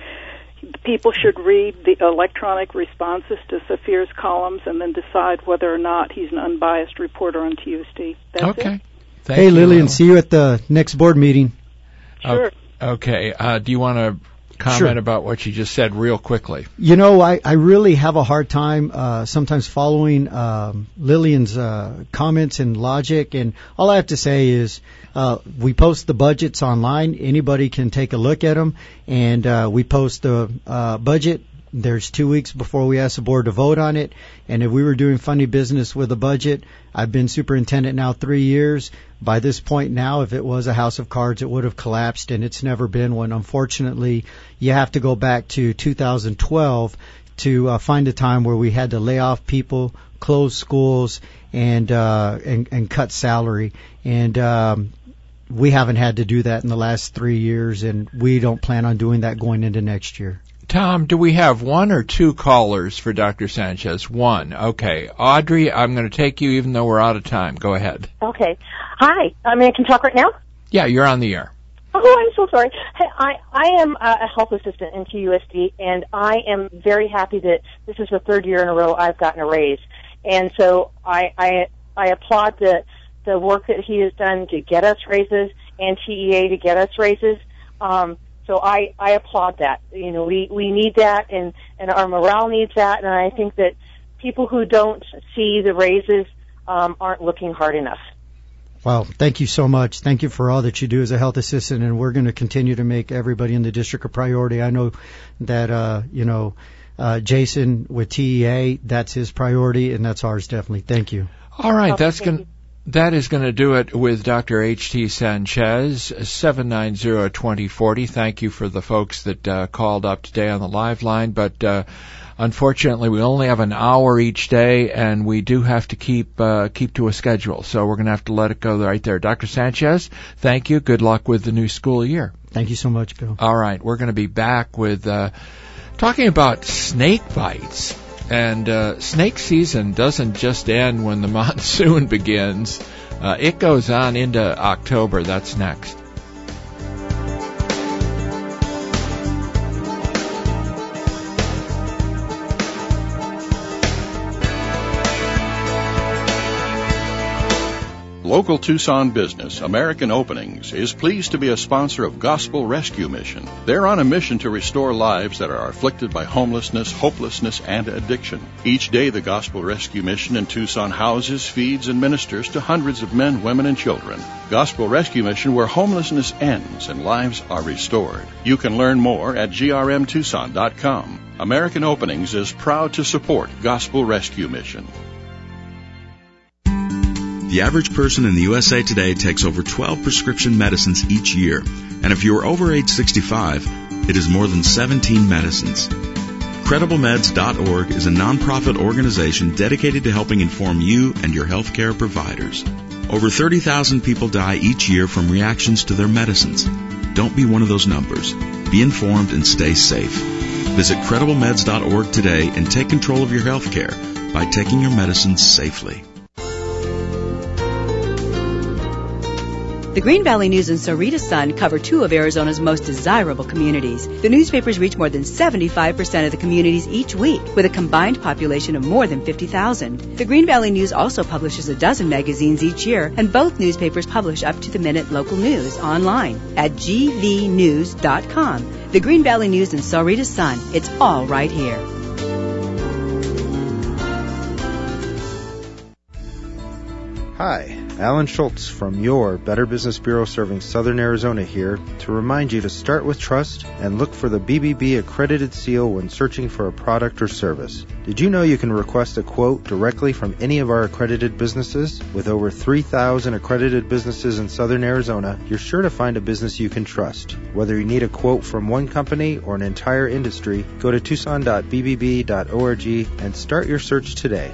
S14: People should read the electronic responses to Saphir's columns and then decide whether or not he's an unbiased reporter on T U S D. That's
S1: okay.
S14: It.
S1: Thank
S8: hey,
S1: you,
S8: Lillian,
S1: Lil.
S8: see you at the next board meeting.
S14: Sure.
S1: Okay. Uh, do you want to comment
S8: Sure.
S1: about what you just said real quickly?
S8: You know, I, I really have a hard time uh, sometimes following um, Lillian's uh, comments and logic, and all I have to say is uh, we post the budgets online. Anybody can take a look at them, and uh, we post the uh, budget. There's two weeks before we ask the board to vote on it, and if we were doing funny business with a budget, I've been superintendent now three years. By this point now, if it was a house of cards, it would have collapsed, and it's never been one. Unfortunately, you have to go back to two thousand twelve to uh, find a time where we had to lay off people, close schools, and uh, and, and cut salary. And um, we haven't had to do that in the last three years, and we don't plan on doing that going into next year.
S1: Tom, do we have one or two callers for Doctor Sanchez? One. Okay. Audrey, I'm going to take you even though we're out of time. Go ahead.
S15: Okay. Hi. I mean, I can talk right now?
S1: Yeah, you're on the air.
S15: Oh, I'm so sorry. Hey, I, I am a health assistant in T U S D, and I am very happy that this is the third year in a row I've gotten a raise. And so I, I, I applaud the, the work that he has done to get us raises and T E A to get us raises. Um, So I, I applaud that. You know, we, we need that, and, and our morale needs that, and I think that people who don't see the raises um, aren't looking hard enough.
S8: Wow, thank you so much. Thank you for all that you do as a health assistant, and we're going to continue to make everybody in the district a priority. I know that, uh, you know, uh, Jason with T E A, that's his priority, and that's ours definitely. Thank you.
S1: All right, that's going That is going to do it with Doctor H T Sanchez, seven nine zero, two zero four zero. Thank you for the folks that uh, called up today on the live line, but uh, unfortunately we only have an hour each day, and we do have to keep uh, keep to a schedule, so we're going to have to let it go right there. Doctor Sanchez, thank you. Good luck with the new school year.
S8: Thank you so much, Bill.
S1: All right, we're going to be back with uh, talking about snake bites. And uh, snake season doesn't just end when the monsoon begins. Uh, it goes on into October. That's next.
S16: Local Tucson business, American Openings, is pleased to be a sponsor of Gospel Rescue Mission. They're on a mission to restore lives that are afflicted by homelessness, hopelessness, and addiction. Each day, the Gospel Rescue Mission in Tucson houses, feeds, and ministers to hundreds of men, women, and children. Gospel Rescue Mission, where homelessness ends and lives are restored. You can learn more at G R M Tucson dot com. American Openings is proud to support Gospel Rescue Mission.
S17: The average person in the U S A today takes over twelve prescription medicines each year. And if you are over age sixty-five, it is more than seventeen medicines. Credible Meds dot org is a nonprofit organization dedicated to helping inform you and your healthcare providers. Over thirty thousand people die each year from reactions to their medicines. Don't be one of those numbers. Be informed and stay safe. Visit Credible Meds dot org today and take control of your healthcare by taking your medicines safely.
S4: The Green Valley News and Sahuarita Sun cover two of Arizona's most desirable communities. The newspapers reach more than seventy-five percent of the communities each week, with a combined population of more than fifty thousand. The Green Valley News also publishes a dozen magazines each year, and both newspapers publish up-to-the-minute local news online at G V news dot com. The Green Valley News and Sahuarita Sun, it's all right here.
S18: Hi. Alan Schultz from your Better Business Bureau serving Southern Arizona here to remind you to start with trust and look for the B B B accredited seal when searching for a product or service. Did you know you can request a quote directly from any of our accredited businesses? With over three thousand accredited businesses in Southern Arizona, you're sure to find a business you can trust. Whether you need a quote from one company or an entire industry, go to tucson dot b b b dot org and start your search today.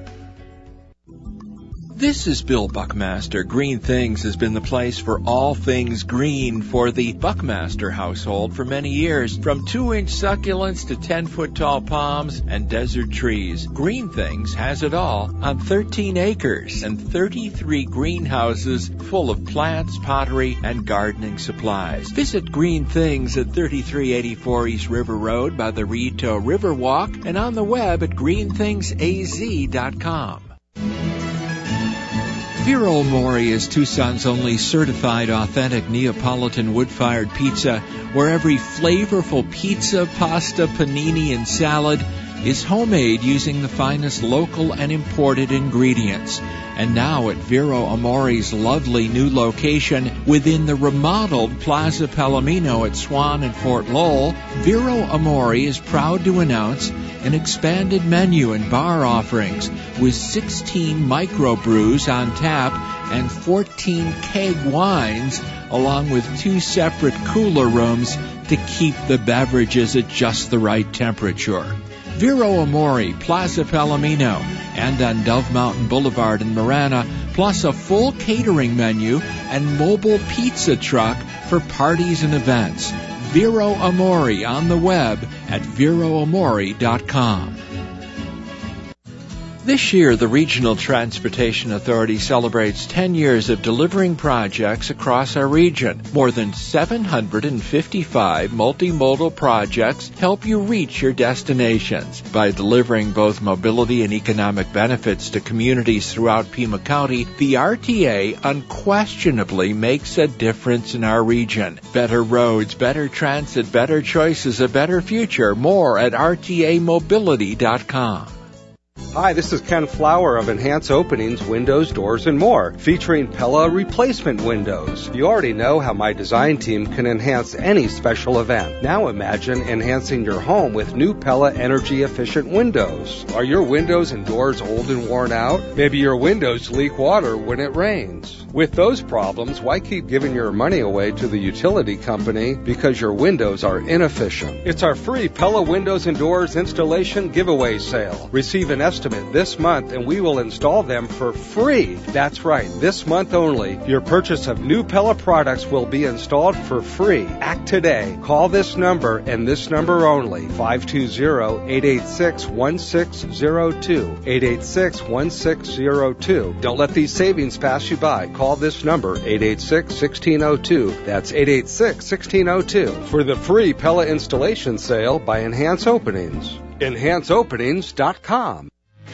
S1: This is Bill Buckmaster. Green Things has been the place for all things green for the Buckmaster household for many years. From two-inch succulents to ten-foot-tall palms and desert trees, Green Things has it all on thirteen acres and thirty-three greenhouses full of plants, pottery, and gardening supplies. Visit Green Things at thirty-three eighty-four East River Road by the Rito Riverwalk and on the web at green things a z dot com. Vero Mori is Tucson's only certified authentic Neapolitan wood-fired pizza, where every flavorful pizza, pasta, panini, and salad is homemade using the finest local and imported ingredients. And now at Vero Amori's lovely new location within the remodeled Plaza Palomino at Swan and Fort Lowell, Vero Amori is proud to announce an expanded menu and bar offerings with sixteen microbrews on tap and fourteen keg wines, along with two separate cooler rooms to keep the beverages at just the right temperature. Vero Amori, Plaza Palomino, and on Dove Mountain Boulevard in Marana, plus a full catering menu and mobile pizza truck for parties and events. Vero Amori on the web at vero amori dot com. This year, the Regional Transportation Authority celebrates ten years of delivering projects across our region. More than seven hundred fifty-five multimodal projects help you reach your destinations. By delivering both mobility and economic benefits to communities throughout Pima County, the R T A unquestionably makes a difference in our region. Better roads, better transit, better choices, a better future. More at r t a mobility dot com.
S5: Hi, this is Ken Flower of Enhance Openings, Windows, Doors, and More, featuring Pella replacement windows. You already know how my design team can enhance any special event. Now imagine enhancing your home with new Pella energy-efficient windows. Are your windows and doors old and worn out? Maybe your windows leak water when it rains. With those problems, why keep giving your money away to the utility company because your windows are inefficient? It's our free Pella Windows and Doors installation giveaway sale. Receive an estimate this month and we will install them for free. That's right, this month only. Your purchase of new Pella products will be installed for free. Act today. Call this number and this number only, five two zero, eight eight six, one six zero two, eight eight six, one six zero two. Don't let these savings pass you by. Call this number, eight eight six, one six zero two. That's eight eight six, one six zero two for the free Pella installation sale by Enhance Openings. enhance openings dot com.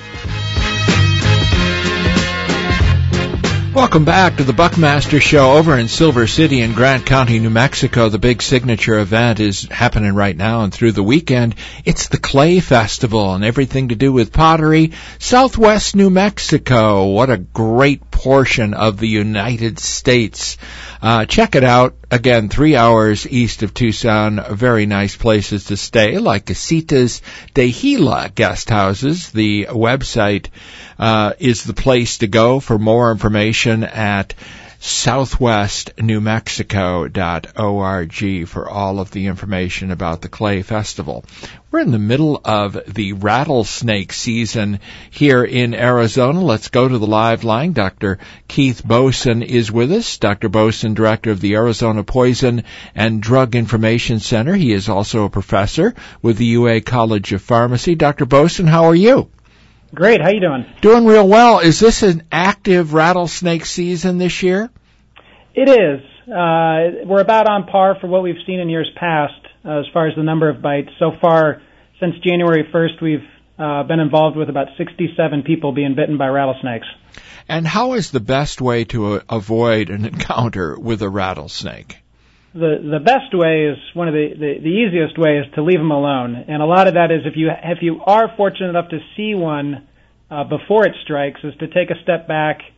S1: Welcome back to the Buckmaster Show over in Silver City in Grant County, New Mexico. The big signature event is happening right now and through the weekend. It's the Clay Festival and everything to do with pottery. Southwest New Mexico, what a great portion of the United States. Uh, check it out. Again, three hours east of Tucson, very nice places to stay, like Casitas de Gila guest houses. The website uh, is the place to go for more information at southwest new mexico dot org for all of the information about the Clay Festival. We're in the middle of the rattlesnake season here in Arizona. Let's go to the live line. Doctor Keith Boson is with us. Doctor Boson, director of the Arizona Poison and Drug Information Center. He is also a professor with the U A College of Pharmacy. Doctor Boson, how are you?
S19: Great. How you doing?
S1: Doing real well. Is this an active rattlesnake season this year?
S19: It is. Uh, we're about on par for what we've seen in years past uh, as far as the number of bites. So far, since January first, we've uh, been involved with about sixty-seven people being bitten by rattlesnakes.
S1: And how is the best way to uh, avoid an encounter with a rattlesnake?
S19: The the best way is one of the, the, the easiest way is to leave them alone. And a lot of that is if you if you are fortunate enough to see one uh, before it strikes, is to take a step back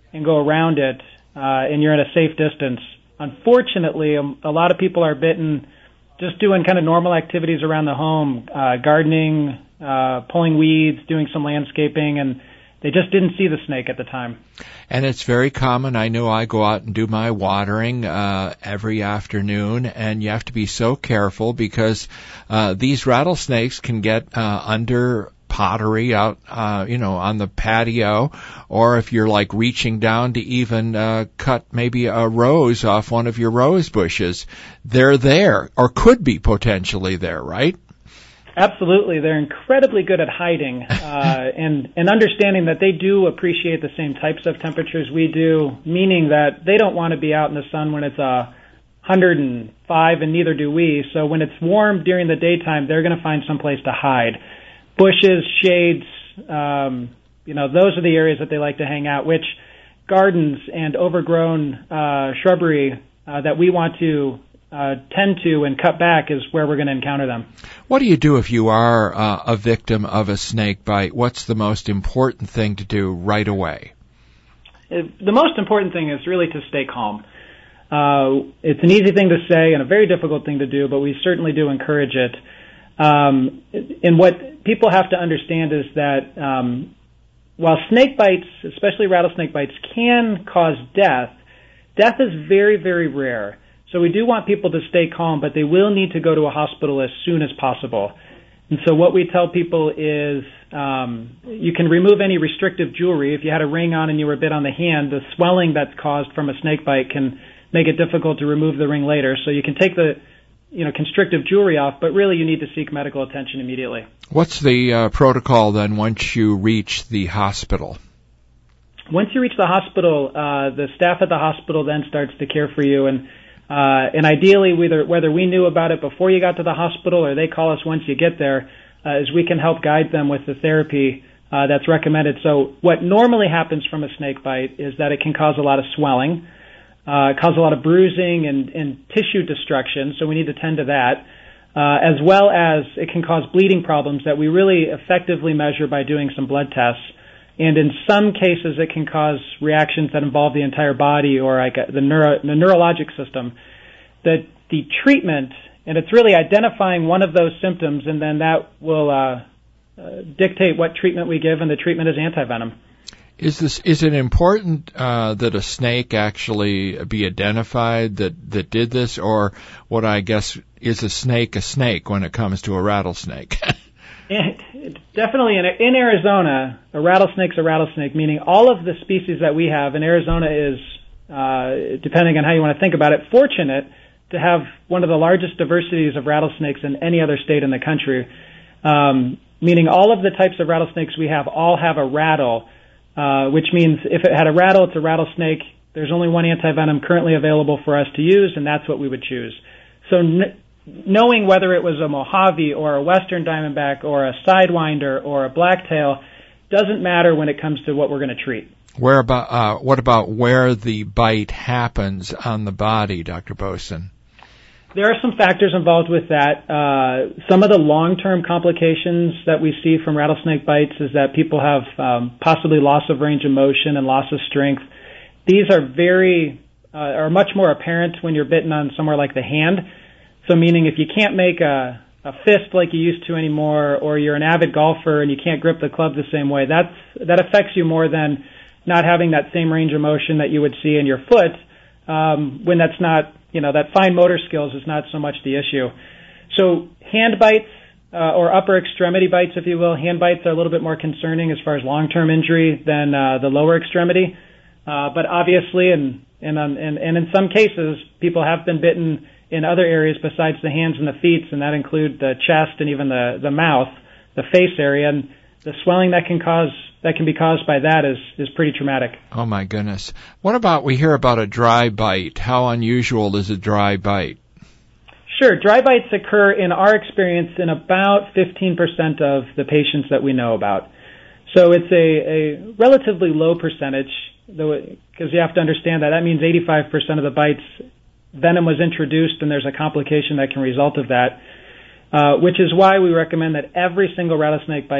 S19: and go around it, uh, and you're at a safe distance. Unfortunately, a, a lot of people are bitten just doing kind of normal activities around the home, uh, gardening, uh, pulling weeds, doing some landscaping, and they just didn't see the snake at the time.
S1: And it's very common. I know I go out and do my watering uh, every afternoon, and you have to be so careful because uh, these rattlesnakes can get uh, under pottery out, uh, you know, on the patio, or if you're like reaching down to even uh, cut maybe a rose off one of your rose bushes, they're there, or could be potentially there, right?
S19: Absolutely. They're incredibly good at hiding uh, and, and understanding that they do appreciate the same types of temperatures we do, meaning that they don't want to be out in the sun when it's uh, one hundred five, and neither do we. So when it's warm during the daytime, they're going to find some place to hide. Bushes, shades, um, you know, those are the areas that they like to hang out, which gardens and overgrown uh, shrubbery uh, that we want to uh, tend to and cut back is where we're going to encounter them.
S1: What do you do if you are uh, a victim of a snake bite? What's the most important thing to do right away?
S19: It, the most important thing is really to stay calm. Uh, it's an easy thing to say and a very difficult thing to do, but we certainly do encourage it. Um, and what people have to understand is that um, while snake bites, especially rattlesnake bites, can cause death, death is very, very rare. So we do want people to stay calm, but they will need to go to a hospital as soon as possible. And so what we tell people is um, you can remove any restrictive jewelry. If you had a ring on and you were bit on the hand, the swelling that's caused from a snake bite can make it difficult to remove the ring later. So you can take the you know, constrictive jewelry off, but really you need to seek medical attention immediately.
S1: What's the uh, protocol then once you reach the hospital?
S19: Once you reach the hospital, uh, the staff at the hospital then starts to care for you, and uh, and ideally, whether whether we knew about it before you got to the hospital or they call us once you get there, uh, is we can help guide them with the therapy uh, that's recommended. So what normally happens from a snake bite is that it can cause a lot of swelling, uh, cause a lot of bruising and, and tissue destruction, so we need to tend to that, uh, as well as it can cause bleeding problems that we really effectively measure by doing some blood tests. And in some cases, it can cause reactions that involve the entire body or like a, the, neuro, the neurologic system. The, the treatment, and it's really identifying one of those symptoms, and then that will uh, uh, dictate what treatment we give, and the treatment is antivenom.
S1: Is this is it important uh, that a snake actually be identified that, that did this, or what I guess is a snake a snake when it comes to a rattlesnake?
S19: It, it, definitely in, in Arizona, a rattlesnake's a rattlesnake, meaning all of the species that we have in Arizona is, uh, depending on how you want to think about it, fortunate to have one of the largest diversities of rattlesnakes in any other state in the country, um, meaning all of the types of rattlesnakes we have all have a rattle, uh, which means if it had a rattle, it's a rattlesnake. There's only one antivenom currently available for us to use, and that's what we would choose. So n- knowing whether it was a Mojave or a Western Diamondback or a Sidewinder or a Blacktail doesn't matter when it comes to what we're going to treat.
S1: Where about, uh, what about where the bite happens on the body, Doctor Boesen?
S19: There are some factors involved with that. Uh, some of the long-term complications that we see from rattlesnake bites is that people have um, possibly loss of range of motion and loss of strength. These are very, uh, are much more apparent when you're bitten on somewhere like the hand. So meaning if you can't make a, a fist like you used to anymore, or you're an avid golfer and you can't grip the club the same way, that's, that affects you more than not having that same range of motion that you would see in your foot, um, when that's not, you know, that fine motor skills is not so much the issue. So hand bites, uh, or upper extremity bites, if you will, hand bites are a little bit more concerning as far as long-term injury than uh, the lower extremity. Uh, but obviously, and, and, um, and, and in some cases, people have been bitten in other areas besides the hands and the feet, and that include the chest and even the, the mouth, the face area, and the swelling that can cause that can be caused by that is, is pretty traumatic.
S1: Oh my goodness. What about, we hear about a dry bite. How unusual is a dry bite?
S19: Sure. Dry bites occur in our experience in about fifteen percent of the patients that we know about. So it's a, a relatively low percentage, because you have to understand that that means eighty-five percent of the bites venom was introduced, and there's a complication that can result of that, uh, which is why we recommend that every single rattlesnake bite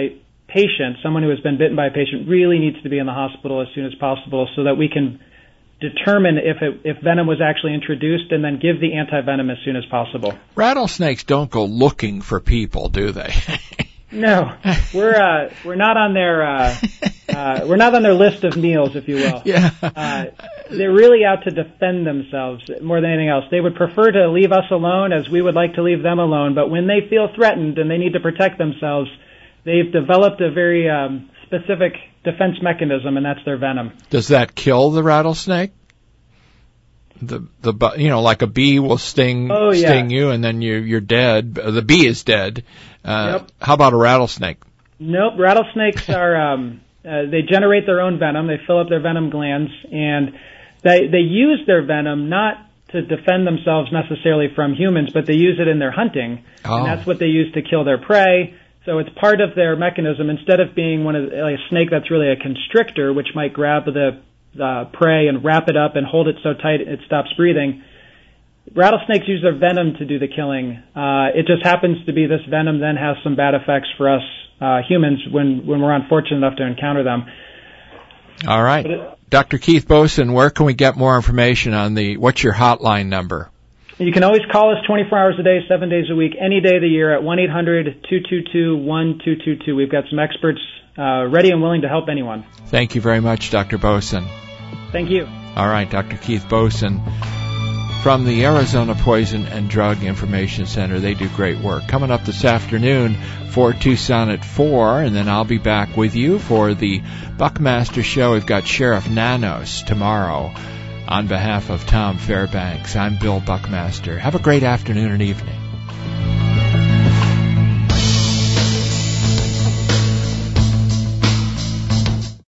S19: patient, someone who has been bitten by a patient, really needs to be in the hospital as soon as possible so that we can determine if it, if venom was actually introduced and then give the antivenom as soon as possible.
S1: Rattlesnakes don't go looking for people, do they?
S19: No, we're uh, we're not on their uh, uh, we're not on their list of meals, if you will.
S1: Yeah.
S19: Uh, they're really out to defend themselves more than anything else. They would prefer to leave us alone, as we would like to leave them alone. But when they feel threatened and they need to protect themselves, they've developed a very um, specific defense mechanism, and that's their venom.
S1: Does that kill the rattlesnake? The the you know, like a bee will sting
S19: oh, yeah.
S1: sting you, and then you you're dead. The bee is dead. Uh,
S19: yep.
S1: How about a rattlesnake?
S19: Nope. Rattlesnakes are um, uh, they generate their own venom. They fill up their venom glands, and they they use their venom not to defend themselves necessarily from humans, but they use it in their hunting,
S1: oh.
S19: and that's what they use to kill their prey. So it's part of their mechanism. Instead of being one of like a snake that's really a constrictor, which might grab the Uh, prey and wrap it up and hold it so tight it stops breathing. Rattlesnakes use their venom to do the killing. Uh, it just happens to be this venom then has some bad effects for us uh, humans when, when we're unfortunate enough to encounter them.
S1: All right.
S19: It,
S1: Doctor Keith Boson, where can we get more information on the, what's your hotline number?
S19: You can always call us twenty-four hours a day, seven days a week, any day of the year at one eight hundred two two two one two two two. We've got some experts uh, ready and willing to help anyone.
S1: Thank you very much, Doctor Boson.
S19: Thank you.
S1: All right, Doctor Keith Boson from the Arizona Poison and Drug Information Center. They do great work. Coming up this afternoon for Tucson at four, and then I'll be back with you for the Buckmaster Show. We've got Sheriff Nanos tomorrow. On behalf of Tom Fairbanks, I'm Bill Buckmaster. Have a great afternoon and evening.